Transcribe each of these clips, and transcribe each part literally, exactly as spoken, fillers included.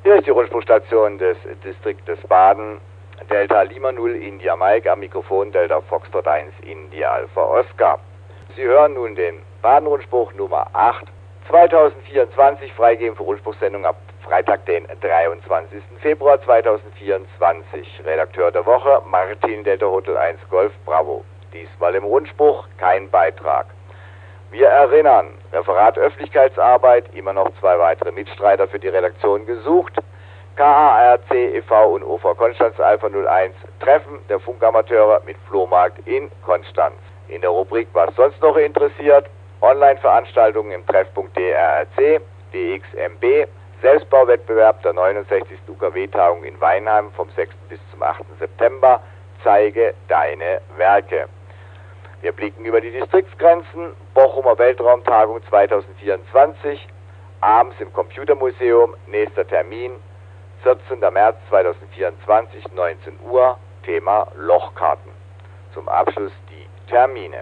Hier ist die Rundfunkstation des Distriktes Baden, Delta Lima null India Mike, am Mikrofon Delta Foxtrot eins India Alpha Oscar. Sie hören nun den Baden-Rundspruch Nummer acht, zweitausendvierundzwanzig, freigegeben für Rundspruchsendung ab Freitag, den dreiundzwanzigsten Februar zweitausendvierundzwanzig. Redakteur der Woche Martin Delta Hotel eins Golf Bravo. Diesmal im Rundspruch kein Beitrag. Wir erinnern, Referat Öffentlichkeitsarbeit, immer noch zwei weitere Mitstreiter für die Redaktion gesucht. K A R C e V und O V Konstanz Alpha null eins, Treffen der Funkamateure mit Flohmarkt in Konstanz. In der Rubrik Was sonst noch interessiert, Online-Veranstaltungen im Treffpunkt D R R C, D X M B, Selbstbauwettbewerb der neunundsechzigsten U K W-Tagung in Weinheim vom sechsten bis zum achten September, zeige deine Werke. Wir blicken über die Distriktsgrenzen, Bochumer Weltraumtagung zweitausendvierundzwanzig, abends im Computermuseum, nächster Termin, vierzehnten März zweitausendvierundzwanzig, neunzehn Uhr, Thema Lochkarten. Zum Abschluss die Termine.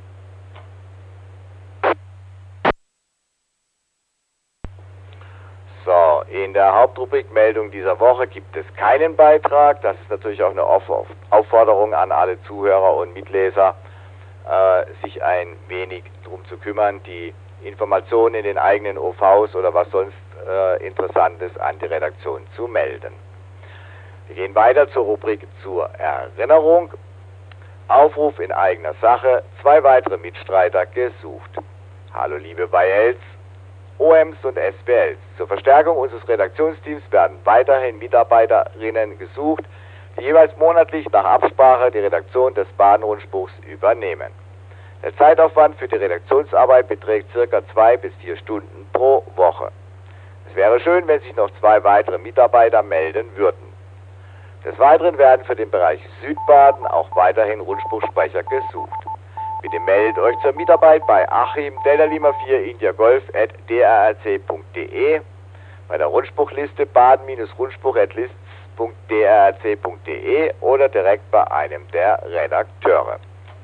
So, in der Hauptrubrik Meldung dieser Woche gibt es keinen Beitrag. Das ist natürlich auch eine Aufforderung an alle Zuhörer und Mitleser, äh, sich ein wenig darum zu kümmern, die Informationen in den eigenen O Vs oder was sonst äh, Interessantes an die Redaktion zu melden. Wir gehen weiter zur Rubrik zur Erinnerung. Aufruf in eigener Sache, zwei weitere Mitstreiter gesucht. Hallo liebe B I Ls, O Ms und S B Ls. Zur Verstärkung unseres Redaktionsteams werden weiterhin Mitarbeiterinnen gesucht, die jeweils monatlich nach Absprache die Redaktion des Baden-Rundspruchs übernehmen. Der Zeitaufwand für die Redaktionsarbeit beträgt circa zwei bis vier Stunden pro Woche. Es wäre schön, wenn sich noch zwei weitere Mitarbeiter melden würden. Des Weiteren werden für den Bereich Südbaden auch weiterhin Rundspruchsprecher gesucht. Bitte meldet euch zur Mitarbeit bei Achim Delta Lima vier India Golf at d r r c punkt d e, bei der Rundspruchliste baden-rundspruch at lists punkt d r r c punkt d e oder direkt bei einem der Redakteure.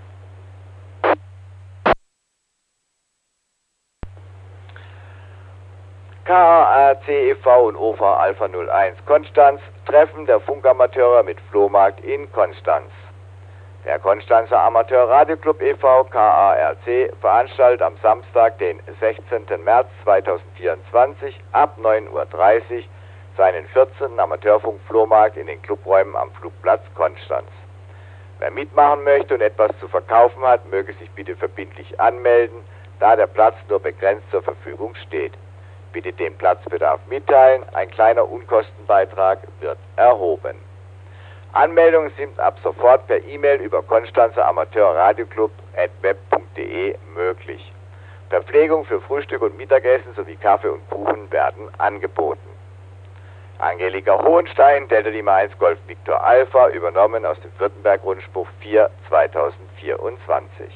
K A R C e V und O V Alpha null eins Konstanz, Treffen der Funkamateure mit Flohmarkt in Konstanz. Der Konstanzer Amateur Radioclub e V K A R C veranstaltet am Samstag, den sechzehnten März zweitausendvierundzwanzig ab neun Uhr dreißig seinen vierzehnten Amateurfunk-Flohmarkt in den Clubräumen am Flugplatz Konstanz. Wer mitmachen möchte und etwas zu verkaufen hat, möge sich bitte verbindlich anmelden, da der Platz nur begrenzt zur Verfügung steht. Bitte den Platzbedarf mitteilen, ein kleiner Unkostenbeitrag wird erhoben. Anmeldungen sind ab sofort per E-Mail über Konstanzer Amateur Radioclub at web punkt de möglich. Verpflegung für Frühstück und Mittagessen sowie Kaffee und Kuchen werden angeboten. Angelika Hohenstein, Delta Lima eins Golf Victor Alpha, übernommen aus dem Württemberg-Rundspruch vier zweitausendvierundzwanzig.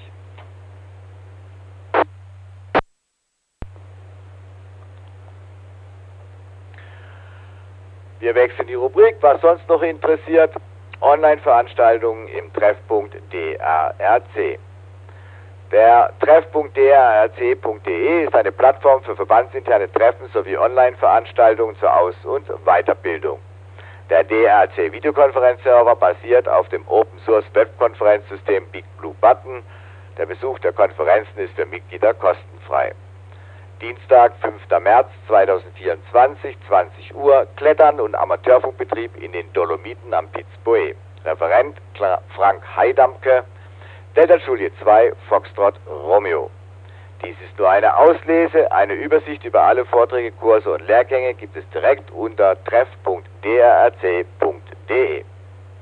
Wir wechseln die Rubrik, was sonst noch interessiert, Online-Veranstaltungen im Treffpunkt D R R C. Der Treffpunkt d r r c punkt d e ist eine Plattform für verbandsinterne Treffen sowie Online-Veranstaltungen zur Aus- und Weiterbildung. Der D R R C Videokonferenzserver basiert auf dem Open-Source-Webkonferenzsystem BigBlueButton. Der Besuch der Konferenzen ist für Mitglieder kostenfrei. Dienstag, fünften März zweitausendvierundzwanzig, zwanzig Uhr, Klettern und Amateurfunkbetrieb in den Dolomiten am Pitzboe. Referent Frank Heidamke, Delta Juliet zwei, Foxtrot Romeo. Dies ist nur eine Auslese, eine Übersicht über alle Vorträge, Kurse und Lehrgänge gibt es direkt unter treff punkt d r r c punkt d e.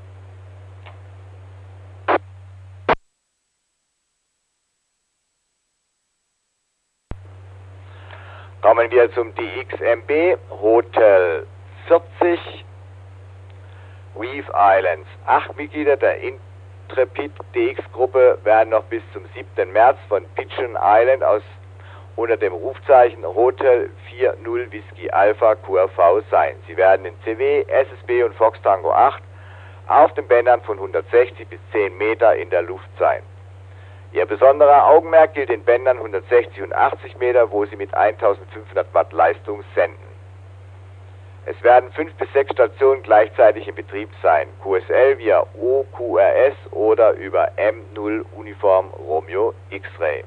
Kommen wir zum D X M B, Hotel vierzig, Reef Islands. Acht Mitglieder der Intrepid D X-Gruppe werden noch bis zum siebten März von Pigeon Island aus unter dem Rufzeichen Hotel vierzig Whisky Alpha Q R V sein. Sie werden in C W, S S B und Fox Tango acht auf den Bändern von hundertsechzig bis zehn Meter in der Luft sein. Ihr besonderer Augenmerk gilt den Bändern hundertsechzig und achtzig Meter, wo sie mit eintausendfünfhundert Watt Leistung senden. Es werden fünf bis sechs Stationen gleichzeitig in Betrieb sein. Q S L via O Q R S oder über M null Uniform Romeo X-Ray.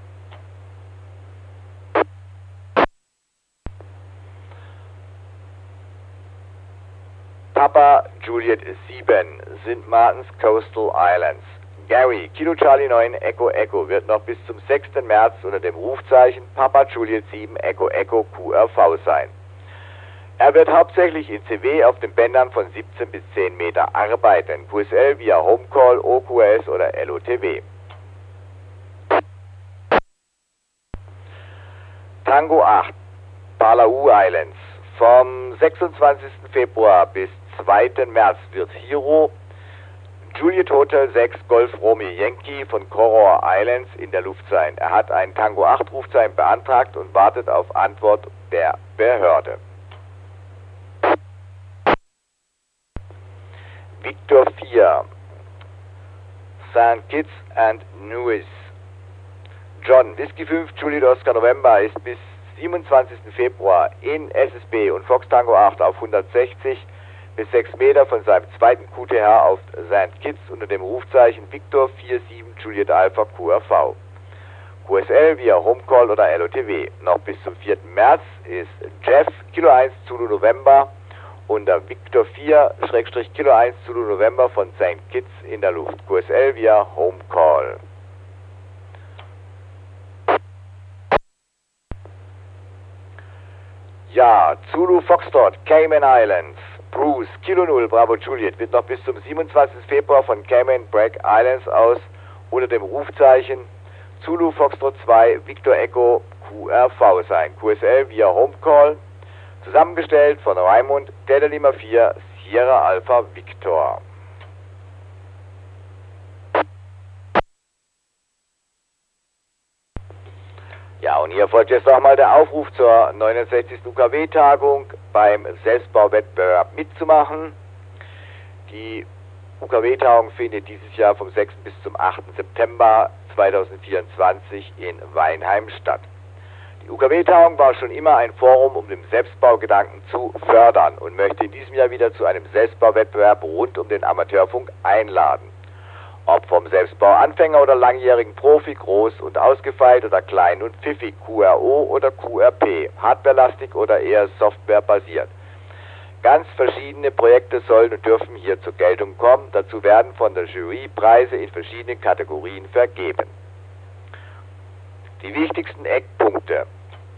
Papa Juliet sieben, Sankt Martins Coastal Islands. Gary, Kilo Charlie neun, Echo Echo, wird noch bis zum sechsten März unter dem Rufzeichen Papa Juliet sieben, Echo Echo Q R V sein. Er wird hauptsächlich in C W auf den Bändern von siebzehn bis zehn Meter arbeiten. Q S L via Homecall, O Q R S oder L O T W. Tango acht, Palau Islands. Vom sechsundzwanzigsten Februar bis zweiten März wird Hero Juliet Hotel sechs Golf Romeo Yankee von Coral Islands in der Luft sein. Er hat ein Tango acht Rufzeichen beantragt und wartet auf Antwort der Behörde. Victor vier, Saint Kitts and Nevis. John, Whisky fünf, Juliet Oscar November ist bis siebenundzwanzigsten Februar in S S B und Fox Tango acht auf hundertsechzig bis sechs Meter von seinem zweiten Q T H auf Saint Kitts unter dem Rufzeichen Victor vier sieben Juliet Alpha Q R V. Q S L via Homecall oder L O T W. Noch bis zum vierten März ist Jeff Kilo eins Zulu November unter Victor vier Kilo eins Zulu November von Saint Kitts in der Luft. Q S L via Homecall. Ja, Zulu Foxtrot, Cayman Islands. Bruce, Kilo null, Bravo Juliet, wird noch bis zum siebenundzwanzigsten Februar von Cayman Brac Islands aus unter dem Rufzeichen Zulu Foxtrot zwei, Victor Echo Q R V sein. Q S L via Homecall, zusammengestellt von Raimund, Delta Lima vier, Sierra Alpha Victor. Ja, und hier folgt jetzt nochmal der Aufruf zur neunundsechzigsten U K W-Tagung beim Selbstbauwettbewerb mitzumachen. Die U K W-Tagung findet dieses Jahr vom sechsten bis zum achten September zweitausendvierundzwanzig in Weinheim statt. Die U K W-Tagung war schon immer ein Forum, um den Selbstbaugedanken zu fördern und möchte in diesem Jahr wieder zu einem Selbstbauwettbewerb rund um den Amateurfunk einladen. Ob vom Selbstbauanfänger oder langjährigen Profi, groß und ausgefeilt oder klein und pfiffig, Q R O oder Q R P, hardwarelastig oder eher softwarebasiert. Ganz verschiedene Projekte sollen und dürfen hier zur Geltung kommen. Dazu werden von der Jury Preise in verschiedenen Kategorien vergeben. Die wichtigsten Eckpunkte.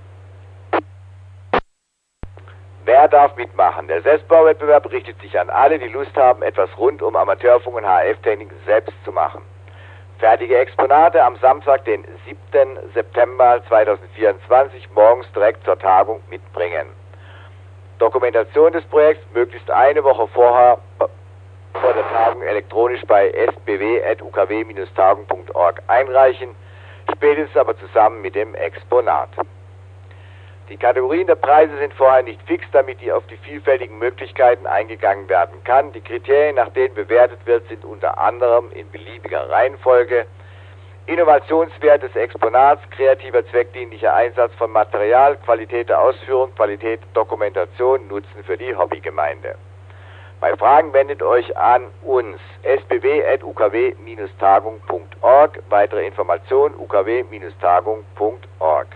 Wer darf mitmachen? Der Selbstbauwettbewerb richtet sich an alle, die Lust haben, etwas rund um Amateurfunk und H F-Technik selbst zu machen. Fertige Exponate am Samstag, den siebten September zweitausendvierundzwanzig, morgens direkt zur Tagung mitbringen. Dokumentation des Projekts möglichst eine Woche vorher vor der Tagung elektronisch bei s b w at u k w Bindestrich tagung Punkt org einreichen, spätestens aber zusammen mit dem Exponat. Die Kategorien der Preise sind vorher nicht fix, damit die auf die vielfältigen Möglichkeiten eingegangen werden kann. Die Kriterien, nach denen bewertet wird, sind unter anderem in beliebiger Reihenfolge Innovationswert des Exponats, kreativer zweckdienlicher Einsatz von Material, Qualität der Ausführung, Qualität der Dokumentation, Nutzen für die Hobbygemeinde. Bei Fragen wendet euch an uns, s b w at u k w Bindestrich tagung Punkt org, weitere Informationen u k w Bindestrich tagung Punkt org.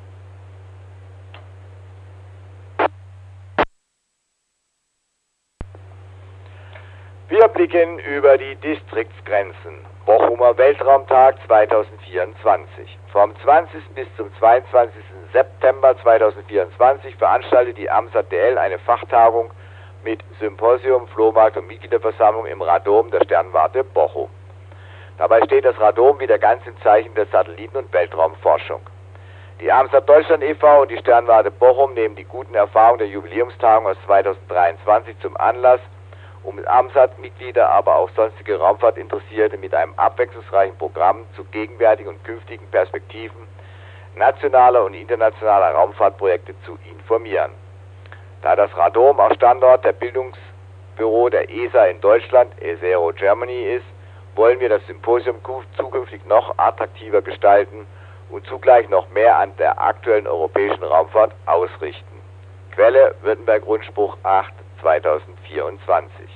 Wir blicken über die Distriktsgrenzen. Bochumer Weltraumtag zweitausendvierundzwanzig. Vom zwanzigsten bis zum zweiundzwanzigsten September zweitausendvierundzwanzig veranstaltet die AMSAT D L eine Fachtagung mit Symposium, Flohmarkt und Mitgliederversammlung im Radom der Sternwarte Bochum. Dabei steht das Radom wieder ganz im Zeichen der Satelliten- und Weltraumforschung. Die AMSAT Deutschland e V und die Sternwarte Bochum nehmen die guten Erfahrungen der Jubiläumstagung aus zweitausenddreiundzwanzig zum Anlass, um AMSAT-Mitglieder, aber auch sonstige Raumfahrtinteressierte mit einem abwechslungsreichen Programm zu gegenwärtigen und künftigen Perspektiven nationaler und internationaler Raumfahrtprojekte zu informieren. Da das Radom auch Standort der Bildungsbüro der E S A in Deutschland, ESARO Germany, ist, wollen wir das Symposium zukünftig noch attraktiver gestalten und zugleich noch mehr an der aktuellen europäischen Raumfahrt ausrichten. Quelle Württemberg Rundspruch acht zweitausendvierundzwanzig.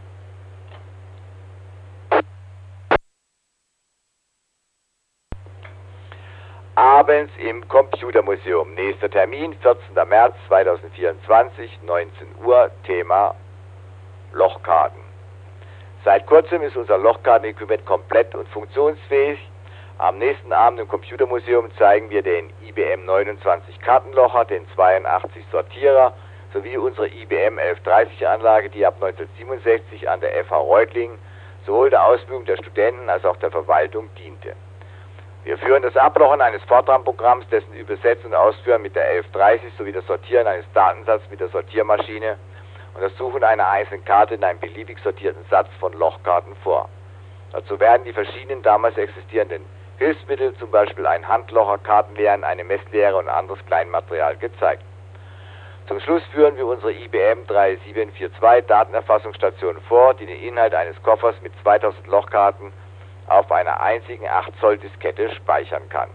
Abends im Computermuseum. Nächster Termin vierzehnter März zweitausendvierundzwanzig, neunzehn Uhr, Thema Lochkarten. Seit kurzem ist unser Lochkarten-Equipment komplett und funktionsfähig. Am nächsten Abend im Computermuseum zeigen wir den I B M neunundzwanzig Kartenlocher, den zweiundachtzig Sortierer sowie unsere I B M elf dreißig Anlage, die ab neunzehnhundertsiebenundsechzig an der F H Reutlingen sowohl der Ausbildung der Studenten als auch der Verwaltung diente. Wir führen das Ablochen eines Fortran-Programms, dessen Übersetzen und Ausführen mit der elf dreißig sowie das Sortieren eines Datensatzes mit der Sortiermaschine und das Suchen einer einzelnen Karte in einem beliebig sortierten Satz von Lochkarten vor. Dazu werden die verschiedenen damals existierenden Hilfsmittel, zum Beispiel ein Handlocher, Kartenleeren, eine Messlehre und anderes Kleinmaterial gezeigt. Zum Schluss führen wir unsere I B M drei sieben vier zwei Datenerfassungsstation vor, die den Inhalt eines Koffers mit zweitausend Lochkarten auf einer einzigen acht Zoll Diskette speichern kann.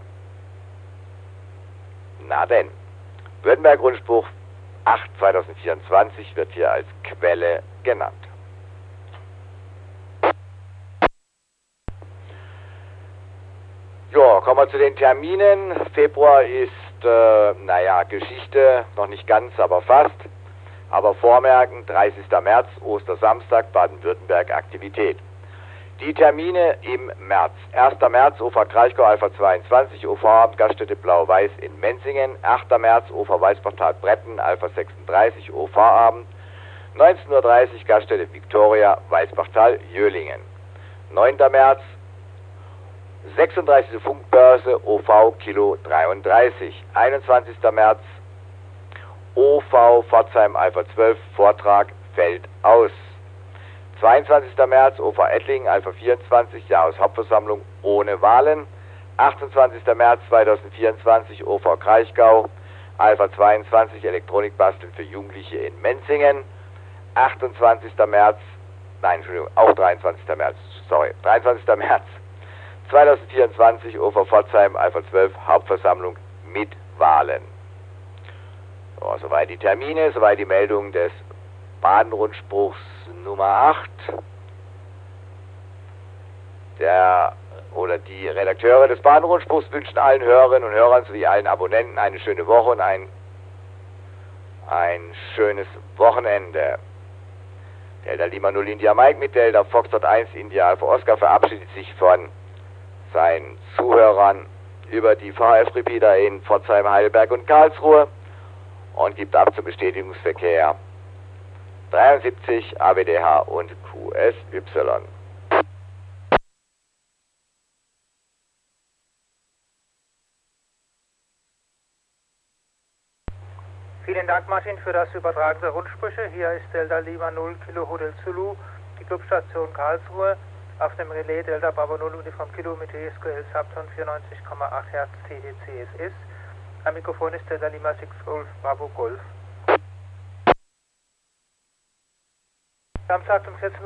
Na denn, Württemberg Rundspruch acht zweitausendvierundzwanzig wird hier als Quelle genannt. Ja, kommen wir zu den Terminen. Februar ist, äh, naja, Geschichte, noch nicht ganz, aber fast. Aber vormerken, dreißigster März, Ostersamstag, Baden-Württemberg, Aktivität. Die Termine im März. erster März, O V Kraichgau Alpha zweiundzwanzig, O V-Abend, Gaststätte Blau-Weiß in Menzingen. achter März, O V Weißportal Bretten, Alpha sechsunddreißig, O V-Abend. neunzehn Uhr dreißig, Gaststätte Victoria, Weißportal Jöhlingen. neunter März, sechsunddreißigste Funkbörse, O V Kilo dreiunddreißig. einundzwanzigster März, O V Pforzheim Alpha zwölf, Vortrag fällt aus. zweiundzwanzigster März, O V Ettlingen, Alpha vierundzwanzig, Jahreshauptversammlung ohne Wahlen. achtundzwanzigster März zweitausendvierundzwanzig, O V Kraichgau, Alpha zweiundzwanzig, Elektronikbasteln für Jugendliche in Menzingen. achtundzwanzigster März, nein, Entschuldigung, auch dreiundzwanzigster März, sorry, dreiundzwanzigster März zweitausendvierundzwanzig, O V Pforzheim, Alpha zwölf, Hauptversammlung mit Wahlen. So, soweit die Termine, soweit die Meldung des Baden-Rundspruchs Nummer acht. Der oder die Redakteure des Baden-Rundspruchs wünschen allen Hörerinnen und Hörern sowie allen Abonnenten eine schöne Woche und ein, ein schönes Wochenende. Delta Lima null India Mike mit Delta Foxtrot eins India Alpha Oscar verabschiedet sich von seinen Zuhörern über die V H F-Repeater in Pforzheim, Heidelberg und Karlsruhe und gibt ab zum Bestätigungsverkehr dreiundsiebzig, A W D H und Q S Y. Vielen Dank, Martin, für das Übertragen der Rundsprüche. Hier ist Delta Lima null Kilo Hotel Zulu, die Clubstation Karlsruhe, auf dem Relais Delta Bravo null Uniform Kilo mit T S Q L Subton vierundneunzig Komma acht Hertz T D C S S. Am Mikrofon ist Delta Lima sechs Golf Bravo Golf. Samstag um vierzehn Uhr